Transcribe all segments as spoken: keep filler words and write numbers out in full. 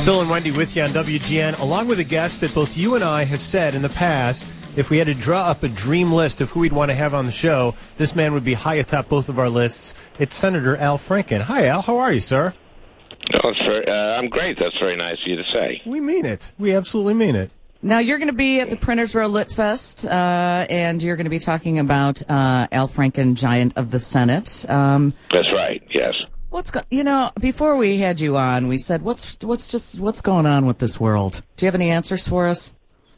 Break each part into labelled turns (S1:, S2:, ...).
S1: Bill and Wendy with you on W G N, along with a guest that both you and I have said in the past, if we had to draw up a dream list of who we'd want to have on the show, this man would be high atop both of our lists. It's Senator Al Franken. Hi, Al. How are you, sir?
S2: Oh, it's very, uh, I'm great. That's very nice of you to say.
S1: We mean it. We absolutely mean it.
S3: Now, you're going to be at the Printers Row Lit Fest, uh, and you're going to be talking about uh, Al Franken, Giant of the Senate. Um,
S2: That's right, yes.
S3: What's go- you know, before we had you on, we said, what's what's just what's going on with this world? Do you have any answers for us?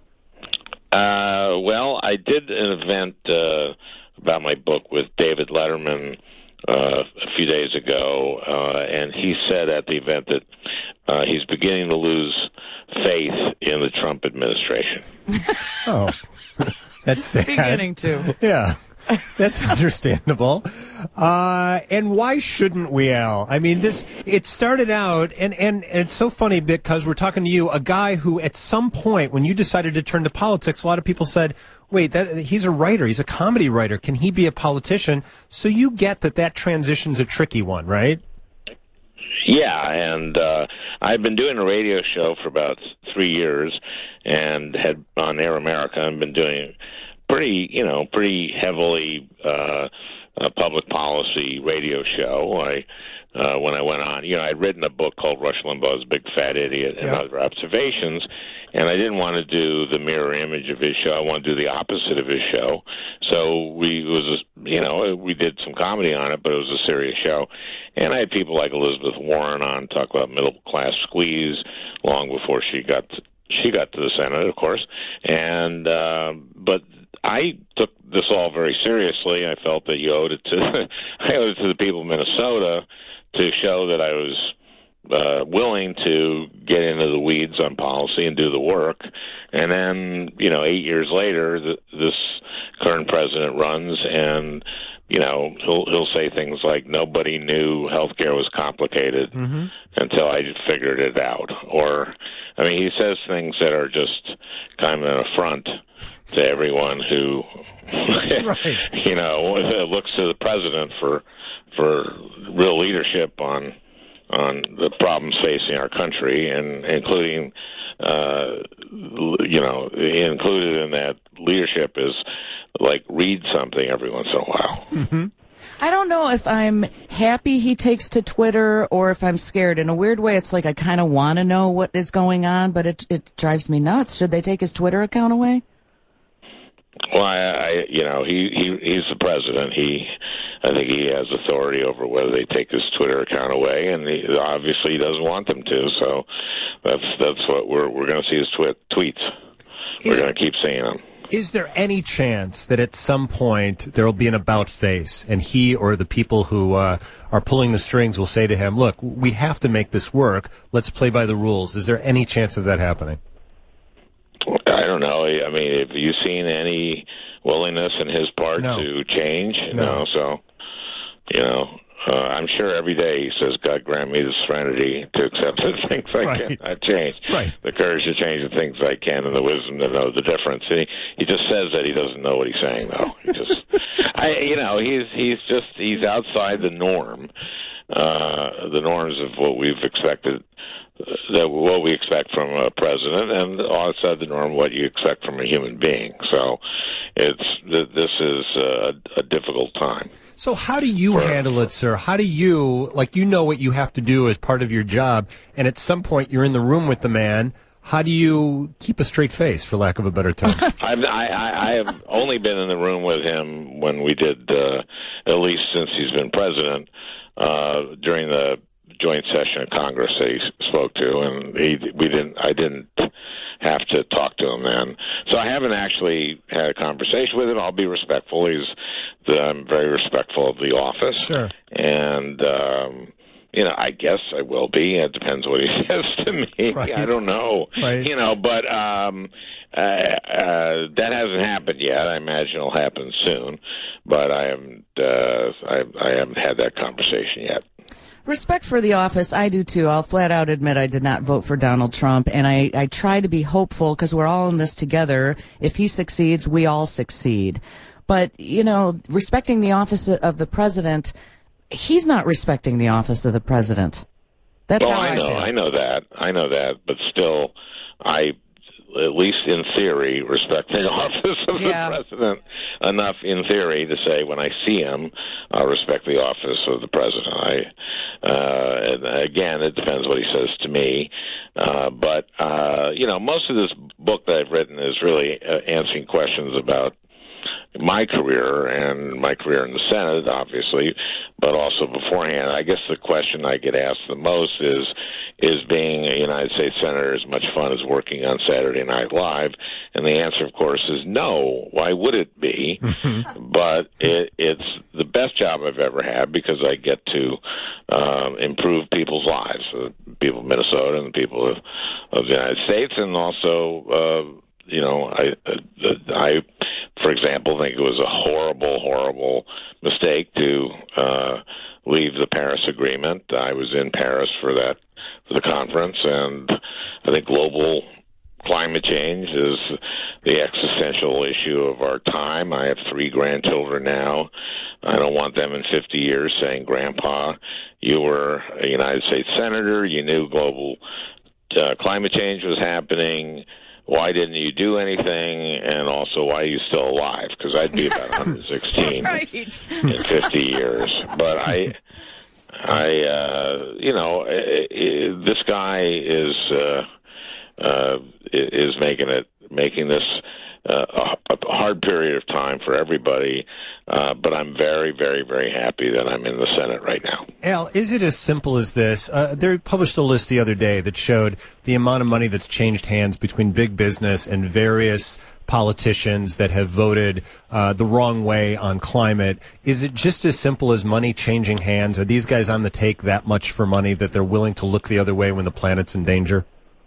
S2: Uh, well, I did an event uh, about my book with David Letterman uh, a few days ago, uh, and he said at the event that uh, he's beginning to lose faith in the Trump administration.
S1: Oh, that's sad.
S3: Beginning to.
S1: Yeah. That's understandable. Uh, and why shouldn't we, Al? I mean, this, it started out, and, and, and it's so funny because we're talking to you, a guy who at some point, when you decided to turn to politics, a lot of people said, wait, that, he's a writer, he's a comedy writer, can he be a politician? So you get that that transition's a tricky one, right?
S2: Yeah, and uh, I've been doing a radio show for about three years and had on Air America, I've been doing pretty, you know, pretty heavily uh, uh, public policy radio show. I, uh, when I went on, you know, I'd written a book called Rush Limbaugh's Big Fat Idiot and
S1: yeah.
S2: Other Observations, and I didn't want to do the mirror image of his show. I wanted to do the opposite of his show. So we it was, a, you know, we did some comedy on it, but it was a serious show. And I had people like Elizabeth Warren on talk about middle class squeeze long before she got to, she got to the Senate, of course. And uh, but. I took this all very seriously. I felt that you owed it to I owed it to the people of Minnesota to show that I was uh, willing to get into the weeds on policy and do the work. And then, you know, eight years later, the, this current president runs, and you know, he'll he'll say things like nobody knew healthcare was complicated mm-hmm. until I figured it out. Or, I mean, he says things that are just kind of an affront to everyone who,
S1: right.
S2: you know, looks to the president for for real leadership on on the problems facing our country, and including, uh, you know, included in that leadership is like read something every once in a while.
S1: Mm-hmm.
S3: I don't know if I'm happy he takes to Twitter or if I'm scared. In a weird way, it's like I kind of want to know what is going on, but it it drives me nuts. Should they take his Twitter account away?
S2: Well, I, I you know, he, he he's the president. He, I think he has authority over whether they take his Twitter account away, and he, obviously he doesn't want them to. So that's that's what we're we're going to see his twi- tweets. We're going to keep seeing them.
S1: Is there any chance that at some point there will be an about face, and he or the people who uh, are pulling the strings will say to him, "Look, we have to make this work. Let's play by the rules." Is there any chance of that happening?
S2: I don't know. I mean, have you seen any willingness in his part
S1: no.
S2: to change?
S1: No.
S2: no so, you know, uh, I'm sure every day he says, God grant me the serenity to accept the things I
S1: right.
S2: cannot change,
S1: right.
S2: the courage to change the things I can, and the wisdom to know the difference. And he, he just says that he doesn't know what he's saying, though. He just, I, you know, he's he's just he's outside the norm, uh, the norms of what we've expected. That what we expect from a president, and outside the norm what you expect from a human being. So it's this is a, a difficult time.
S1: So how do you handle it, sir? How do you, like, you know what you have to do as part of your job, and at some point you're in the room with the man. How do you keep a straight face, for lack of a better term?
S2: I've, I, I, I have only been in the room with him when we did, uh, at least since he's been president, uh, during the joint session of Congress that he spoke to, and he, we didn't. I didn't have to talk to him then, so I haven't actually had a conversation with him. I'll be respectful. He's, I'm very respectful of the office,
S1: sure,
S2: and um, you know, I guess I will be. It depends what he says to me.
S1: Right.
S2: I don't know,
S1: right.
S2: you know, but um, uh, uh, that hasn't happened yet. I imagine it'll happen soon, but I haven't. Uh, I, I haven't had that conversation yet.
S3: Respect for the office, I do too. I'll flat out admit I did not vote for Donald Trump, and I, I try to be hopeful because we're all in this together. If he succeeds, we all succeed. But, you know, respecting the office of the president, he's not respecting the office of the president. That's
S2: well,
S3: how
S2: I
S3: I,
S2: know,
S3: feel.
S2: I know that, I know that, but still, I, at least in theory, respect the office of
S3: Yeah.
S2: the president enough in theory to say when I see him, I respect the office of the president. I, uh, and again, it depends what he says to me. Uh, but, uh, you know, most of this book that I've written is really uh, answering questions about my career and my career in the Senate, obviously, but also beforehand. I guess the question I get asked the most is, is being a United States Senator as much fun as working on Saturday Night Live? And the answer, of course, is no. Why would it be? But it, it's the best job I've ever had because I get to um, improve people's lives, the people of Minnesota and the people of, of the United States, and also, uh, you know, I, I, for example, think it was a horrible, horrible mistake to uh, leave the Paris Agreement. I was in Paris for that for the conference, and I think global climate change is the existential issue of our time. I have three grandchildren now. I don't want them in fifty years saying, "Grandpa, you were a United States Senator. You knew global uh, climate change was happening. Why didn't you do anything? And also, why are you still alive?" Because I'd be about one hundred sixteen
S3: Right.
S2: in fifty years. But I, I, uh, you know, uh, this guy is uh, uh, is making it making this uh, a hard period of time for everybody. Uh, but I'm very, very, very happy that I'm in the Senate right now.
S1: Al, is it as simple as this? Uh, they published a list the other day that showed the amount of money that's changed hands between big business and various politicians that have voted uh, the wrong way on climate. Is it just as simple as money changing hands? Are these guys on the take that much for money that they're willing to look the other way when the planet's in danger?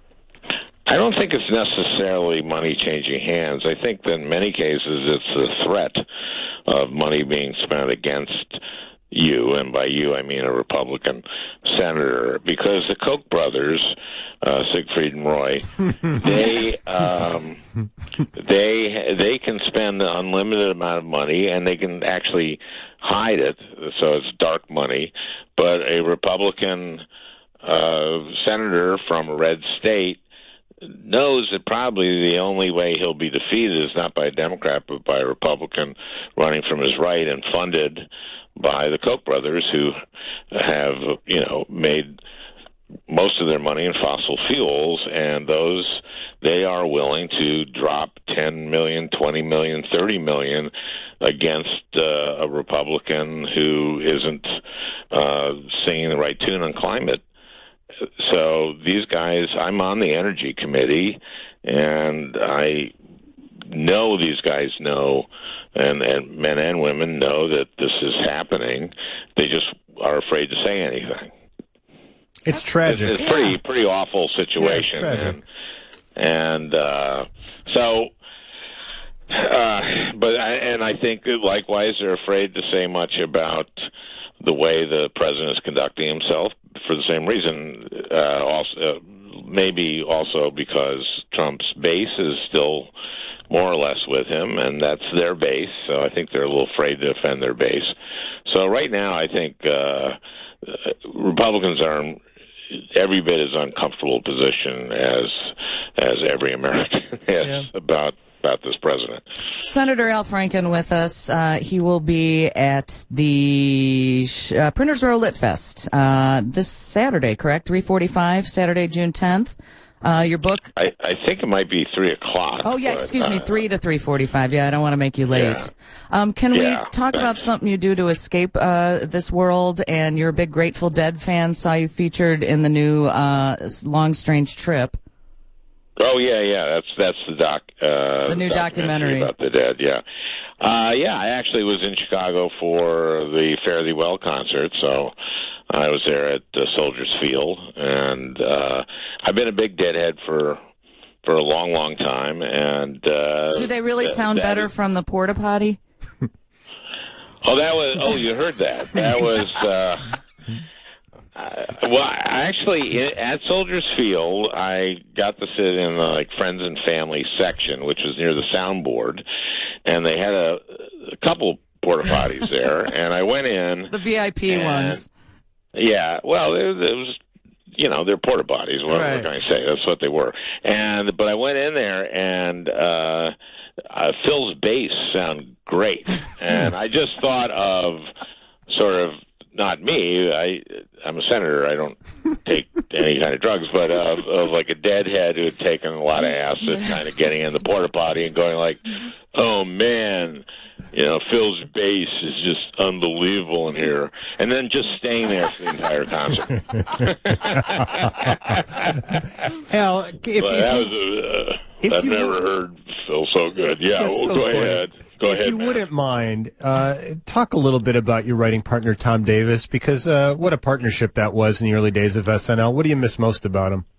S2: I don't think it's necessarily money changing hands. I think that in many cases it's the threat of money being spent against you, and by you I mean a Republican senator, because the Koch brothers, uh, Siegfried and Roy, they um, they they can spend an unlimited amount of money, and they can actually hide it, so it's dark money. But a Republican uh, senator from a red state knows that probably the only way he'll be defeated is not by a Democrat, but by a Republican running from his right and funded by the Koch brothers, who have, you know, made most of their money in fossil fuels, and those, they are willing to drop ten million, twenty million, thirty million against uh, a Republican who isn't uh, singing the right tune on climate. So these guys, I'm on the Energy Committee, and I know these guys know, and, and men and women know that this is happening. They just are afraid to say anything.
S1: It's tragic.
S2: It's, it's a pretty, pretty awful situation.
S1: Yeah, it's tragic.
S2: And, and uh, so, uh, but I, and I think that likewise they're afraid to say much about the way the president is conducting himself for the same reason, uh, also, uh, maybe also because Trump's base is still more or less with him, and that's their base, so I think they're a little afraid to offend their base. So right now I think uh, Republicans are in every bit as uncomfortable position as as every American is yeah. about about this president.
S3: Senator Al Franken with us. Uh, he will be at the uh, Printers Row Lit Fest uh, this Saturday, correct? three forty-five, Saturday, June tenth. Uh, your book?
S2: I, I think it might be three o'clock.
S3: Oh, yeah,
S2: but,
S3: excuse me,
S2: uh,
S3: three to three forty-five. Yeah, I don't want to make you late.
S2: Yeah.
S3: Um, can
S2: Yeah,
S3: we talk about
S2: thanks.
S3: something you do to escape uh, this world? And you're a big Grateful Dead fan. Saw you featured in the new uh, Long Strange Trip.
S2: Oh yeah, yeah. That's that's the doc. Uh,
S3: The new documentary.
S2: about the dead. Yeah, uh, yeah. I actually was in Chicago for the Fare Thee Well concert, so I was there at uh, Soldiers Field, and uh, I've been a big Deadhead for for a long, long time. And uh,
S3: Do they really
S2: th-
S3: sound
S2: that
S3: better
S2: is-
S3: from the porta potty?
S2: Oh, that was. Oh, you heard that? That was. Uh, Uh, well, I actually, in, at Soldiers Field, I got to sit in the like friends and family section, which was near the soundboard, and they had a, a couple porta potties there, and I went in.
S3: The V I P
S2: and,
S3: ones.
S2: Yeah, well, it, it was, you know, they're porta potties. What,
S3: Right.
S2: what can I say? That's what they were. And but I went in there, and uh, uh, Phil's bass sounded great, and I just thought of sort of not me. I I'm a senator. I don't take any kind of drugs, but of, of like a deadhead who had taken a lot of acid, kind of getting in the porta potty and going like, "Oh man." You know, Phil's bass is just unbelievable in here. And then just staying there for the entire concert.
S1: Hal, if, if
S2: But that
S1: you,
S2: was a, uh,
S1: if
S2: I've
S1: you
S2: never
S1: would-
S2: heard Phil so good. Yeah,
S1: That's
S2: well,
S1: so
S2: go
S1: funny.
S2: ahead. Go
S1: if
S2: ahead,
S1: you
S2: man.
S1: wouldn't mind, uh, talk a little bit about your writing partner, Tom Davis, because uh, what a partnership that was in the early days of S N L. What do you miss most about him?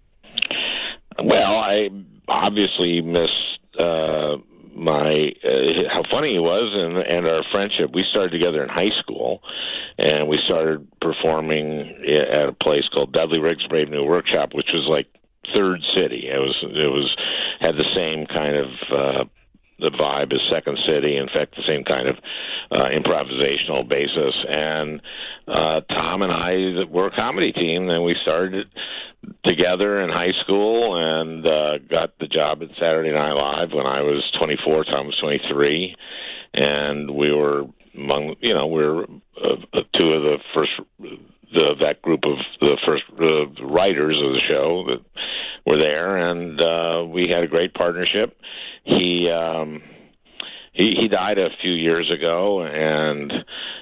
S2: Well, I obviously miss uh, my uh, how funny he was, and and our friendship. We started together in high school, and we started performing at a place called Dudley Riggs Brave New Workshop, which was like Third City. It was it was had the same kind of uh, the vibe as Second City. In fact, the same kind of uh, improvisational basis. And uh, Tom and I were a comedy team, and we started together in high school and uh, got the job at Saturday Night Live when I was twenty-four. Tom was twenty-three, and we were among you know we were uh, two of the first. The, that group of the first uh, writers of the show that were there, and uh, we had a great partnership. He um, he he died a few years ago, and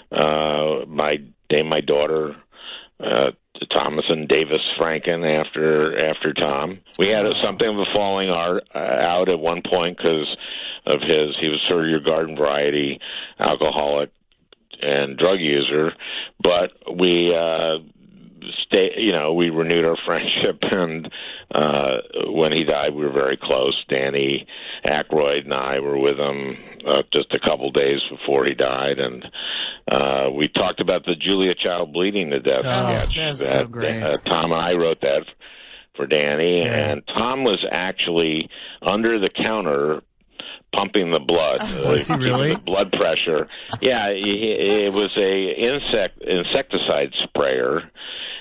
S2: uh, my named my daughter uh, Thomason Davis Franken after after Tom. We had a, something of a falling art, uh, out at one point because of his. He was sort of your garden variety alcoholic and drug user, but we uh stay you know we renewed our friendship, and uh when he died we were very close. Danny Aykroyd and I were with him uh, just a couple days before he died, and uh we talked about the Julia Child bleeding to death
S3: Oh,
S2: sketch
S3: that's
S2: that
S3: so great.
S2: uh, Tom and I wrote that for Danny,
S1: Yeah.
S2: and Tom was actually under the counter pumping the blood.
S1: Was he
S2: uh, keeping
S1: really?
S2: the blood pressure. Yeah, he, it was a insect insecticide sprayer,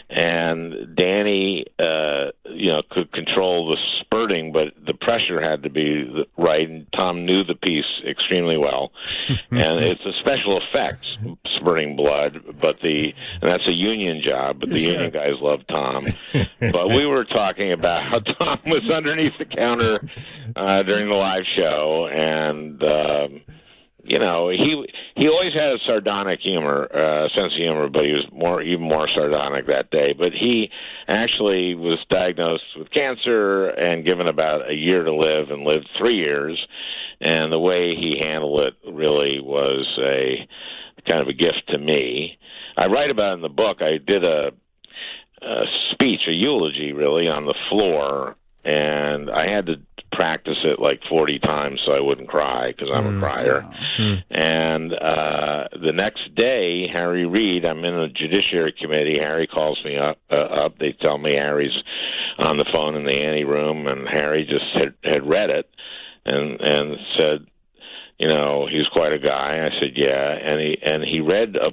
S2: and Danny, uh, you know, could control the spurting, but the pressure had to be right. And Tom knew the piece extremely well, and it's a special effects spurting blood, but the and that's a union job. But the
S1: Sure.
S2: union guys love Tom. But we were talking about how Tom was underneath the counter uh, during the live show, and um, you know he he always had a sardonic humor, uh, sense of humor, but he was more even more sardonic that day. But he actually was diagnosed with cancer and given about a year to live, and lived three years. And the way he handled it really was a kind of a gift to me. I write about it in the book. I did a, a speech, a eulogy, really, on the floor, and I had to practice it like forty times so I wouldn't cry, because I'm a crier.
S1: Mm.
S2: And uh, the next day, Harry Reid, I'm in a Judiciary Committee. Harry calls me up. Uh, up. They tell me Harry's on the phone in the ante room, and Harry just had, had read it and and said, you know, he was quite a guy. I said, yeah, and he and he read a.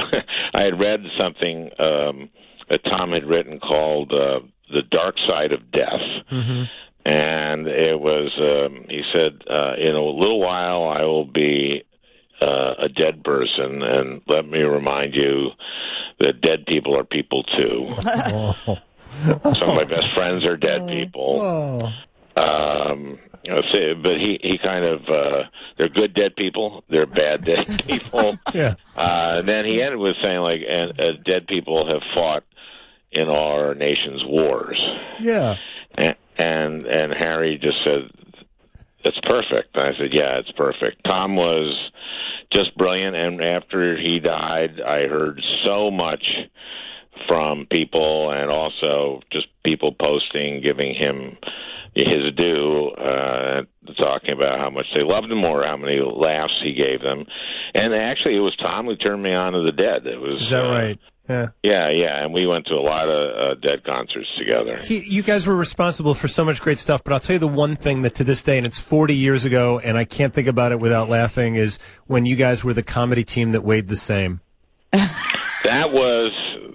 S2: I had read something um, that Tom had written called uh, "The Dark Side of Death."
S1: Mm-hmm.
S2: And it was, um, he said, uh, in a little while I will be uh, a dead person, and let me remind you that dead people are people too.
S1: Oh.
S2: Some of my best friends are dead people.
S1: Oh.
S2: Um, you know, so- but he, he kind of, uh, they're good dead people, they're bad dead people.
S1: Yeah.
S2: Uh, and then he ended with saying, like, and, uh, dead people have fought in our nation's wars.
S1: Yeah.
S2: And, and and Harry just said, "It's perfect." And I said, "Yeah, it's perfect." Tom was just brilliant, and after he died, I heard so much from people, and also just people posting, giving him his due, uh, talking about how much they loved him or how many laughs he gave them. And actually, it was Tom who turned me on to the Dead. It was
S1: Is that
S2: uh,
S1: right? Yeah.
S2: Yeah, yeah, and we went to a lot of uh, Dead concerts together.
S1: He, you guys were responsible for so much great stuff, but I'll tell you the one thing that to this day, and it's forty years ago, and I can't think about it without laughing, is when you guys were the comedy team that weighed the same.
S2: That was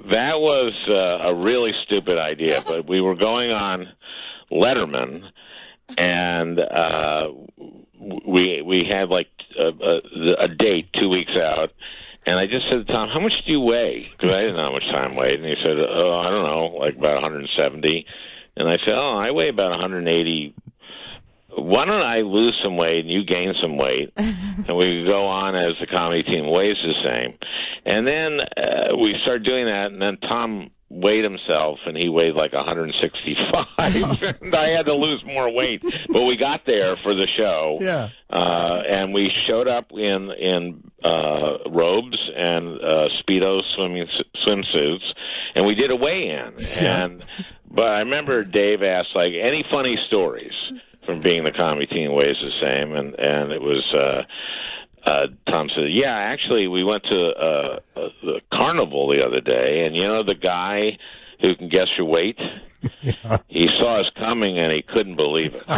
S2: that was uh, a really stupid idea, but we were going on Letterman, and uh, we we had like a, a, a date two weeks out, and I just said to Tom, how much do you weigh? Because I didn't know how much Tom weighed, and he said, oh, I don't know, like about one hundred seventy. And I said, oh, I weigh about one hundred eighty. Why don't I lose some weight and you gain some weight, and we could go on as the comedy team weighs the same. And then uh, we started doing that, and then Tom weighed himself, and he weighed like one hundred sixty-five, and I had to lose more weight. But we got there for the show,
S1: yeah.
S2: uh, and we showed up in in uh, robes and uh, Speedo swimming swimsuits, and we did a weigh-in.
S1: Yeah.
S2: And but I remember Dave asked, like, any funny stories from being the comedy team weighs the same, and and it was uh, uh, Tom said, yeah, actually we went to uh, uh, the carnival the other day, and you know the guy who can guess your weight? Yeah. He saw us coming and he couldn't believe it.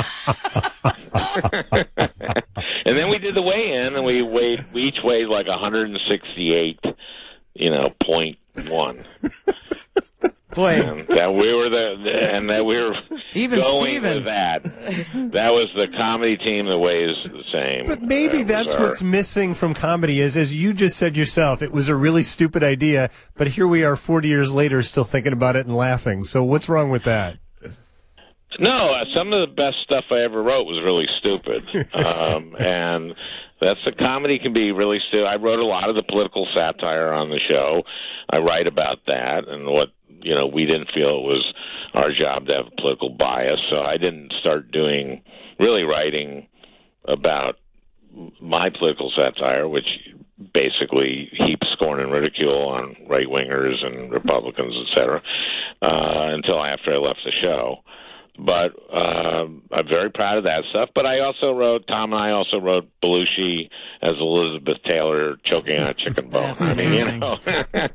S2: And then we did the weigh-in, and we weighed we each weighed like one hundred sixty-eight, you know, point one.
S3: Boy,
S2: and that we were the, and that we were
S3: even
S2: going
S3: Steven.
S2: with that. That was the comedy team that weighs the same.
S1: But maybe
S2: that
S1: that's
S2: our...
S1: what's missing from comedy is, as you just said yourself, it was a really stupid idea, but here we are forty years later still thinking about it and laughing. So what's wrong with that?
S2: No, uh, some of the best stuff I ever wrote was really stupid. um, and that's the comedy can be really stupid. I wrote a lot of the political satire on the show. I write about that and what, you know, we didn't feel it was our job to have a political bias. So I didn't start doing, really writing about my political satire, which basically heaps scorn and ridicule on right-wingers and Republicans, et cetera, uh, until after I left the show. But uh, I'm very proud of that stuff. But I also wrote, Tom and I also wrote Belushi as Elizabeth Taylor choking on a chicken bone.
S3: That's
S2: I mean, you
S3: amazing.
S2: know.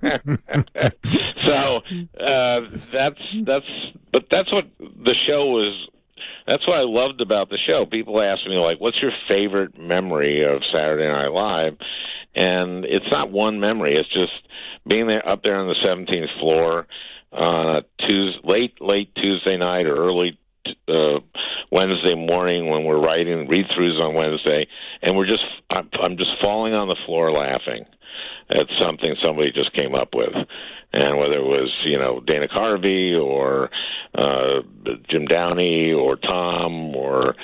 S2: So uh, that's that's, but that's what the show was. That's what I loved about the show. People ask me, like, what's your favorite memory of Saturday Night Live? And it's not one memory. It's just being there up there on the seventeenth floor on a Tuesday, late, late Tuesday night or early uh, Wednesday morning when we're writing read-throughs on Wednesday, and we're just, I'm, I'm just falling on the floor laughing at something somebody just came up with. And whether it was, you know, Dana Carvey or uh, Jim Downey or Tom or,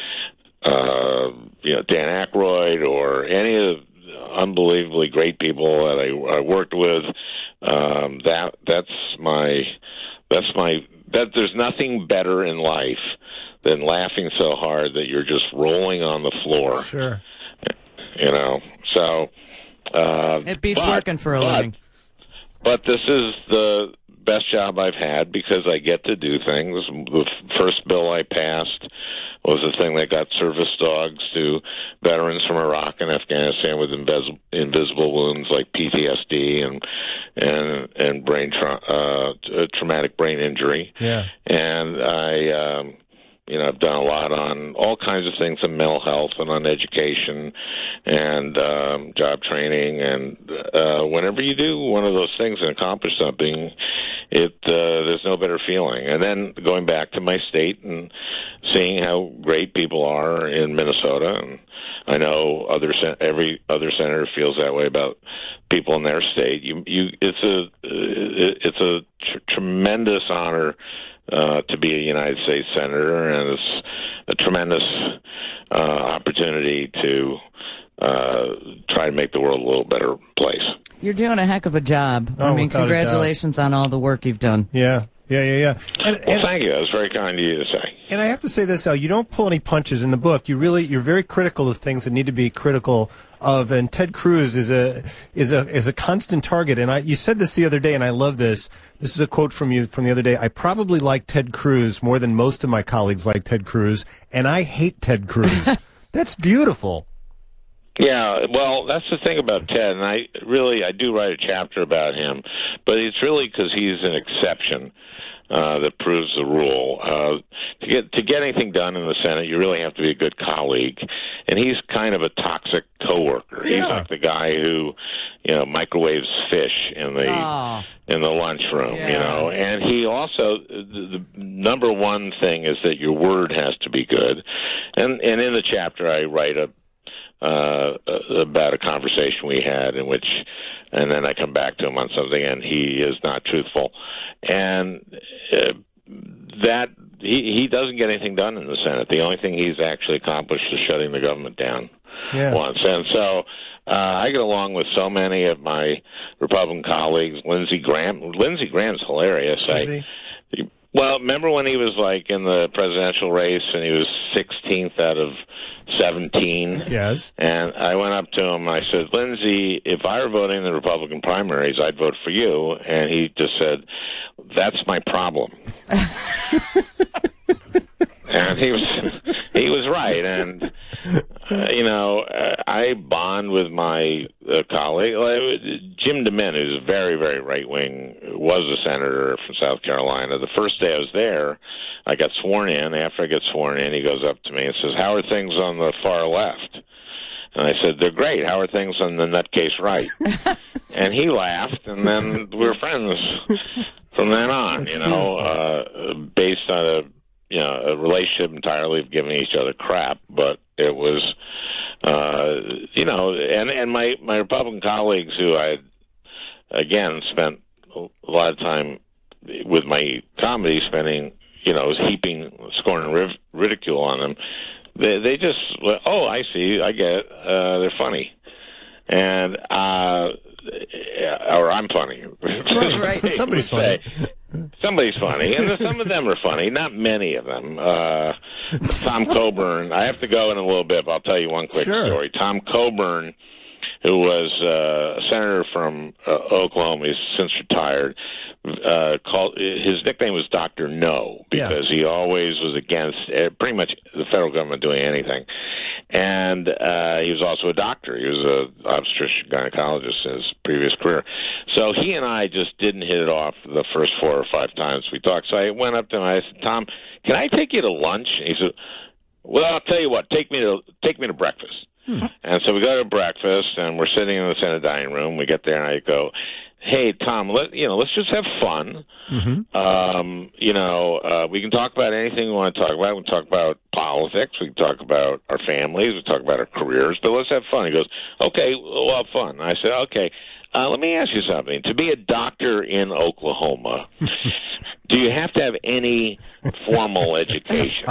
S2: uh, you know, Dan Aykroyd or any of the unbelievably great people that I, I worked with, um, that that's my, that's my, that there's nothing better in life than laughing so hard that you're just rolling on the floor.
S1: Sure.
S2: You know, so. Uh,
S3: it beats
S2: but,
S3: working for a
S2: but,
S3: living.
S2: But this is the best job I've had because I get to do things. The first bill I passed was the thing that got service dogs to veterans from Iraq and Afghanistan with invis- invisible wounds like P T S D and and and brain tra- uh, traumatic brain injury.
S1: Yeah.
S2: And I. Um, You know, I've done a lot on all kinds of things on mental health and on education and um, job training. And uh, whenever you do one of those things and accomplish something, it uh, there's no better feeling. And then going back to my state and seeing how great people are in Minnesota, and I know other sen- every other senator feels that way about people in their state. You, you, it's a it's a tr- tremendous honor. Uh, to be a United States senator, and it's a tremendous uh, opportunity to uh, try to make the world a little better place.
S3: You're doing a heck of a job.
S1: Oh,
S3: I mean,
S1: without a doubt.
S3: Congratulations on all the work you've done.
S1: Yeah, yeah, yeah, yeah. And,
S2: Well,
S1: and,
S2: thank you. That was very kind of you to say.
S1: and I have to say this, Al, you don't pull any punches in the book. You really, you're very critical of things that need to be critical of, and Ted Cruz is a is a is a constant target. And I, you said this the other day, and I love this. This is a quote from you from the other day. I probably like Ted Cruz more than most of my colleagues like Ted Cruz, and I hate Ted Cruz. That's beautiful.
S2: Yeah, well, that's the thing about Ted, and I really, I do write a chapter about him, but it's really because he's an exception. uh, that proves the rule. Uh, to get to get anything done in the Senate, you really have to be a good colleague, and he's kind of a toxic coworker. He's
S1: Yeah.
S2: like the guy who, you know, microwaves fish in the
S3: Oh.
S2: in the lunchroom.
S3: Yeah.
S2: You know, and he also the, the number one thing is that your word has to be good, and and in the chapter I write a. Uh, about a conversation we had in which, and then I come back to him on something, and he is not truthful, and uh, that he he doesn't get anything done in the Senate. The only thing he's actually accomplished is shutting the government down
S1: Yeah.
S2: once, and so uh, I get along with so many of my Republican colleagues. Lindsey Graham, Lindsey Graham's hilarious.
S1: Is
S2: I,
S1: he?
S2: Well, remember when he was like in the presidential race and he was sixteenth out of seventeen?
S1: Yes.
S2: And I went up to him and I said, Lindsey, if I were voting in the Republican primaries, I'd vote for you. And he just said, that's my problem. And he was he was right. And, uh, you know, uh, I bond with my uh, colleague. Uh, Jim DeMint, who's very, very right-wing, was a senator from South Carolina. The first day I was there, I got sworn in. After I get sworn in, he goes up to me and says, how are things on the far left? And I said, they're great. How are things on the nutcase right? And he laughed, and then we were friends from then on, you know, uh, based on a, you know, a relationship entirely of giving each other crap. But it was, uh, you know, and, and my, my Republican colleagues who I had, again, spent a lot of time with my comedy, spending, you know, heaping scorn and riv- ridicule on them. They they just, oh, I see, I get it. Uh, they're funny. And, uh, or I'm funny.
S1: Right, right. Somebody's funny.
S2: Somebody's funny. And some of them are funny, not many of them. Uh, Tom Coburn, I have to go in a little bit, but I'll tell you one quick
S1: Sure.
S2: story. Tom Coburn, who was uh, a senator from uh, Oklahoma, he's since retired, uh, called, his nickname was Doctor No, because
S1: Yeah.
S2: he always was against uh, pretty much the federal government doing anything. And uh, he was also a doctor. He was an obstetrician gynecologist in his previous career. So he and I just didn't hit it off the first four or five times we talked. So I went up to him and I said, Tom, can I take you to lunch? And he said, well, I'll tell you what, take me to take me to breakfast. Hmm. And so we go to breakfast, and we're sitting in the Senate dining room. We get there, and I go, hey, Tom, let, you know, let's just have fun. Mm-hmm. Um, you know, uh, we can talk about anything we want to talk about. We can talk about politics. We can talk about our families. We can talk about our careers. But let's have fun. He goes, okay, we'll have fun. I said, okay, uh, let me ask you something. To be a doctor in Oklahoma, do you have to have any formal education?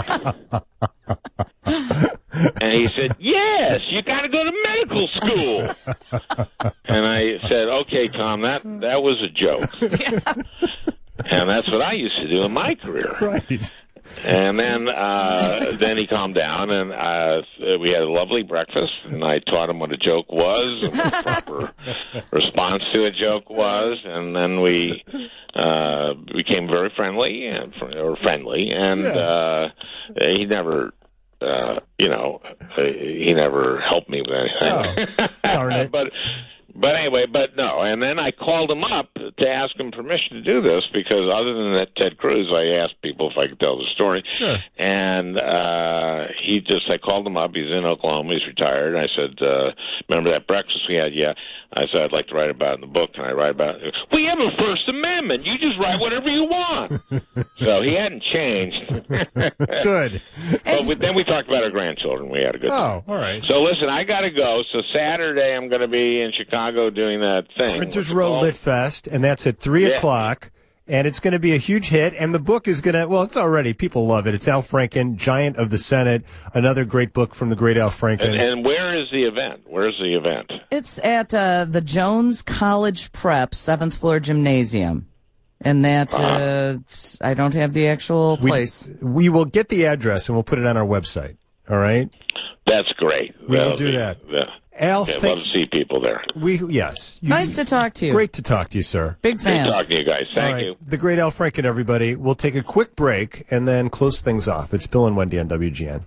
S2: And he said, yes, you got to go to medical school. And I said, okay, Tom, that, that was a joke. And that's what I used to do in my career.
S1: Right.
S2: And then uh, then he calmed down, and uh, we had a lovely breakfast, and I taught him what a joke was and what the proper response to a joke was, and then we uh, became very friendly, and, or friendly, and
S1: Yeah.
S2: uh, he never... Uh, you know, uh, he never helped me with anything.
S1: Oh, darn it.
S2: but, but anyway, but no. And then I called him up to ask him permission to do this because, other than that Ted Cruz, I asked people if I could tell the story.
S1: Sure.
S2: And uh, he just, I called him up. He's in Oklahoma. He's retired. I said, uh, "Remember that breakfast we had?" Yeah. I said, "I'd like to write about it in the book." Can I write about it? We have a First Amendment. You just write whatever you want. So he hadn't changed.
S1: Good.
S2: But we, then we talked about our grandchildren. We had a good time.
S1: Oh, all right.
S2: So listen, I got to go. So Saturday I'm going to be in Chicago doing that thing.
S1: Printers
S2: What's it
S1: Row
S2: called?
S1: Lit Fest, and that's at three
S2: Yeah.
S1: o'clock. And it's going to be a huge hit. And the book is going to, well, it's already, people love it. It's Al Franken, Giant of the Senate, another great book from the great Al Franken.
S2: And, and where is the event? Where's the event?
S3: It's at uh, the Jones College Prep, seventh floor gymnasium. And that, uh, I don't have the actual
S1: we,
S3: place.
S1: we will get the address, and we'll put it on our website. All right?
S2: That's great.
S1: We will
S2: That'll
S1: do
S2: be-
S1: that.
S2: Yeah.
S1: Al,
S2: Okay, I'd
S1: thank
S2: love to see people there.
S1: we, yes. You-
S3: Nice to talk to you.
S1: Great to talk to you, sir.
S3: Big
S2: Good
S3: fans.
S2: talking to you guys. Thank
S1: All right.
S2: you.
S1: The great Al Franken, everybody. We'll take a quick break and then close things off. It's Bill and Wendy on W G N.